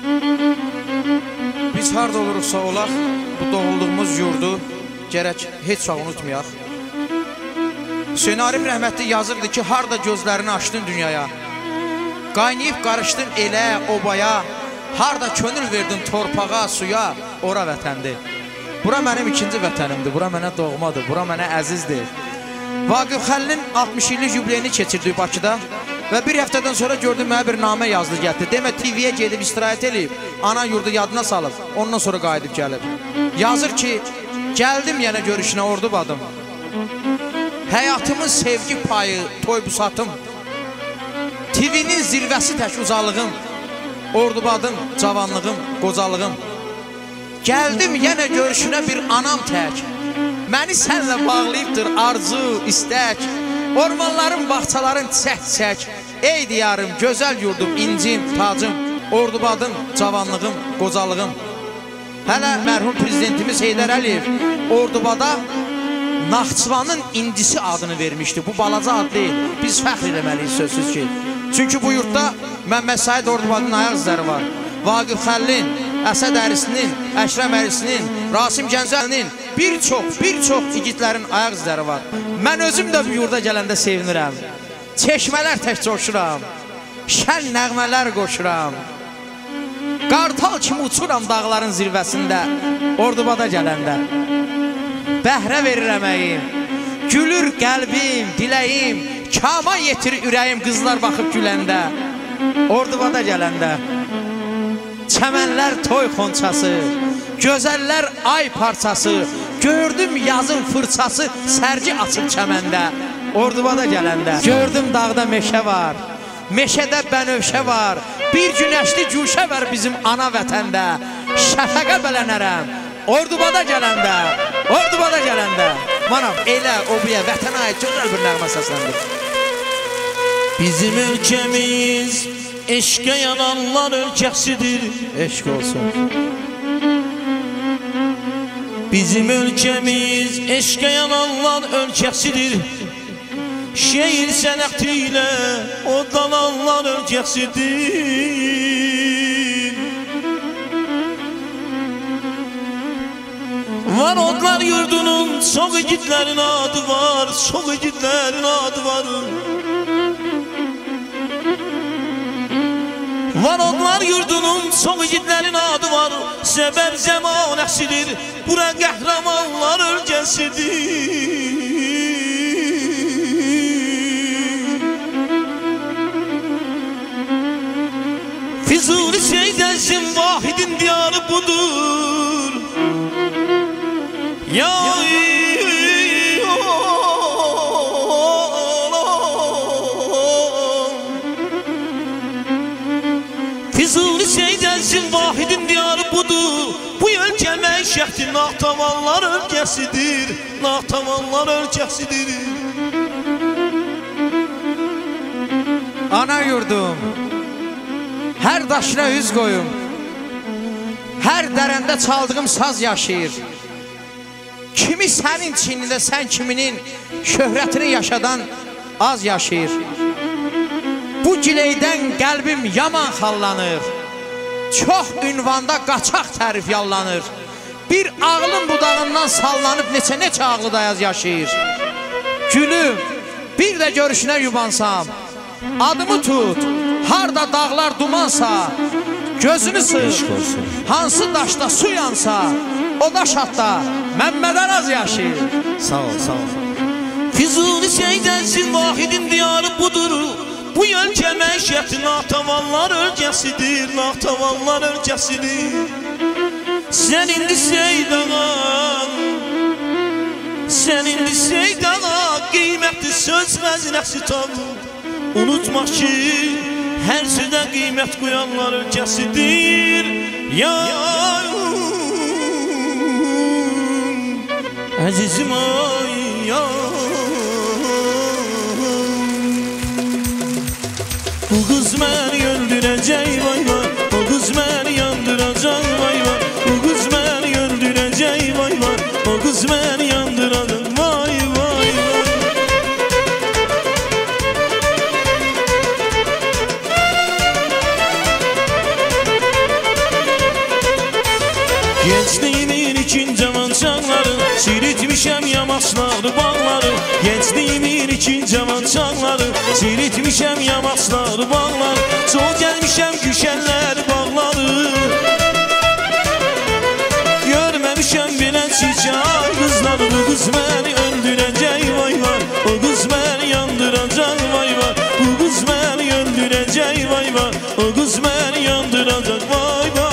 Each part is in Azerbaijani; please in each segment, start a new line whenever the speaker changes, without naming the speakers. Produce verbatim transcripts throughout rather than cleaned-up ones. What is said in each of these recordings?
Biz harda olursa olaq, bu doğulduğumuz yurdu gərək heç vaxt unutmayaq. Hüseyin Arif rəhmətli yazırdı ki, harda gözlərini açdın dünyaya, qaynayıb qarışdın elə, obaya, harda könül verdin torpağa, suya, ora vətəndir. Bura mənim ikinci vətənimdir, bura mənə doğmadır, bura mənə əzizdir. Vaqif Xəlilin altmış illik yubileyini keçirdik Bakıda və bir həftədən sonra gördüm, mənə bir namə yazdı gəldi. Demə T V-yə gedib istirahət edib, ana yurdu yadına salıb, ondan sonra qayıdıb gəlib. Yazır ki, gəldim yenə görüşünə Ordubadım. Həyatımın sevgi payı, toy-busatım, T V-nin zirvəsi tək uzalığım, Ordubadım, cavanlığım, qocalığım. Gəldim yenə görüşünə bir anam tək, məni sənlə bağlayıbdır arzu, istək. Ormanların, bağçaların çək-çək, ey diyarım, gözəl yurdum, incim, tacım, Ordubadım, cavanlığım, qocalığım. Hələ mərhum prezidentimiz Heydər Əliyev Ordubada Naxçıvanın incisi adını vermişdi. Bu balaca ad deyil, biz fəxr eləməliyik sözsüz ki. Çünki bu yurtda Məmməd Said Ordubadın ayaq izləri var. Vaqif Xəlilin, Əsəd Ərisinin, Əşrəm Ərisinin, Rasim Gəncəlinin, bir çox, bir çox igidlərin ayaq izləri var. Mən özüm də bu yurda gələndə sevinirəm. Çeşmələr tək coşuram, şən nəğmələr qoşuram. Qartal kimi uçuram dağların zirvəsində, Ordubada gələndə. Bəhrə verir əməyim, gülür qəlbim, diləyim, kama yetir ürəyim qızlar baxıb güləndə, Ordubada gələndə. Çəmənlər toy xonçası, gözəllər ay parçası, gördüm yazın fırçası, sərgi açıb çəməndə, Ordubada gələndə. Gördüm dağda meşə var, meşədə bənövşə var, bir günəşli cuşə var bizim ana vətəndə. Şəfəqə bələnərəm, Ordubada gələndə, Ordubada gələndə. Manam, elə o buya vətənə aid gözəl bir nəğmə səsləndir.
Bizim ölkəmiz eşqə yananlar ölkəsidir.
Eşq olsun.
Bizim ölkəmiz eşqə yananlar ölkəsidir. Şeir sənəti ilə odlananlar ölkəsidir. Var odlar yurdunun çox igidlərin adı var, çox igidlərin adı var. Var odlar yurdunun çox igidlərin adı var, səbəb zəmanəsidir, bura qəhrəmanlar ölkəsidir. Füzuli Seydəzin vahidin diyarı budur. Ya Füzuli Seydəzin vahidin diyarı budur. Bu ölkə məişətdir, Naxtavanlar ölkəsidir, Naxtavanlar ölkəsidir.
Ana yurdum, hər daşına üz qoyum, hər dərəndə çaldığım saz yaşayır. Kimi sənin çinində, sən kiminin şöhrətini yaşadan az yaşayır. Bu gileydən qəlbim yaman xallanır, çox ünvanda qaçaq tərif yallanır. Bir ağlın budağından sallanıb neçə-neçə ağlı dayaz yaşayır. Gülüm, bir də görüşünə yubansam, adımı tut, harda dağlar dumansa, gözünü sığ, hansı daşda su yansa, o daş hatta Məmməd Araz yaşayır.
Sağ ol, sağ ol. Füzuli Seydəzin vahidin diyarı budur. Bu ölkə məişəti Naxtavanlar ölkəsidir, Naxtavanlar ölkəsidir. Sən indi Seydağa, sən indi Seydağa, qiymətli söz xəzinəsi tanır. Unutma ki, hər sözə qiymət qoyanlar ölkəsidir. Ya əzizim ay ya, bu qız məni öldürəcək vay vay, bu qız məni yandıracaq vay vay, bu qız məni öldürəcək vay vay, bu qız məni yandıracaq vay vay vay. Gençliğimin ikin cavan çağları, siritmişəm yamaçları bağları. Gençliğimin ikin cavan çağları, siritmişəm yamaçları bağları. Çox gəlmişəm güşənlər bağları. Görməmişəm belə çiçək qızlar. Bu qız məni öldürəcək vay vay, o qız məni yandıracaq vay vay. Bu qız məni öldürəcək vay vay, o qız məni yandıracaq vay vay.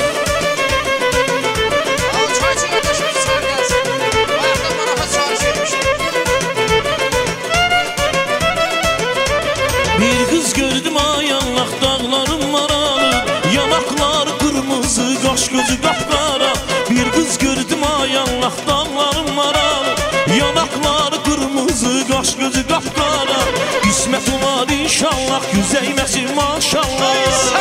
Bir kız gördüm ay Allah, dağlarım maralı, yanaklar kırmızı, kaş gözü kapkara. Bir kız gördüm ay Allah, dağlarım maralı, yanaklar kırmızı, kaş gözü kapkara. İsmet olar inşallah, yüzeymesin maşallah.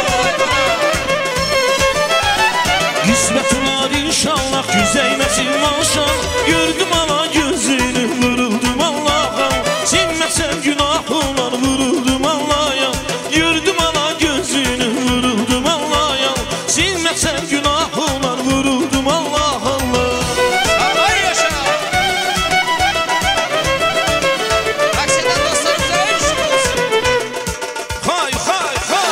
İsmet olar inşallah, yüzeymesin maşallah. Gördüm ana gözünü, vuruldum Allah'a. Sinmesen günah olar, vuruldum Allah'a. Gördüm ana gözünü, vuruldum Allah'a. Sinmesen günah olar, vuruldum Allah Allah.
Allah yaşa. Taksiden dostlarımıza eşlik olsun.
Hay hay hay.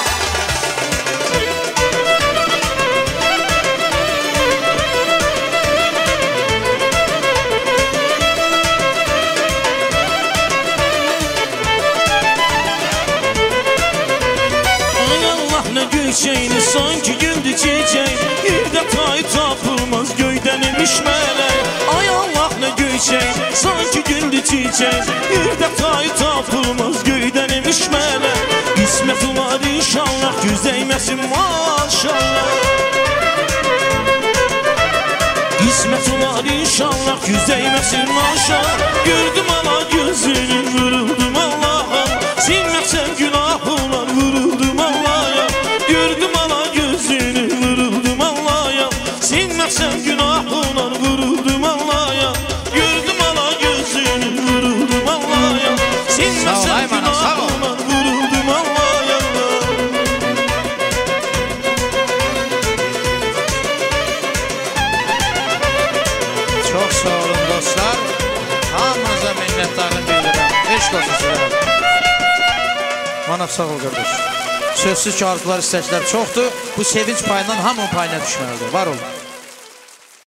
Gülçeyni sanki güldü çiçeğin, bir de tay tapılmaz göyden imiş melek. Ay Allah ne gülçeyin, sanki güldü çiçeğin, bir de tay tapılmaz göyden imiş melek. İsmet olar inşallah, yüzeymesin maşallah. İsmet olar inşallah, yüzeymesin maşallah. Gördüm ana gözünü, vuruldum Allah'a. Silmezsen günah olar, vuruldum Allah'a. Gördüm ana gözünü, vuruldum Allah'a. Silmezsen günah olar, vuruldum Allah'a. Gördüm ana gözünü, vuruldum Allah'a. Silmezsen günah olar, vuruldum Allah'a.
Çok sağ olun dostlar. Hamınıza minnettarım bildirim. Eşk olsun sizlere. Manav sağ ol kardeş. Sözsüz ki arzular, istəklər çoxdur. Bu sevinç payından hamının payına düşməlidir. Var olun.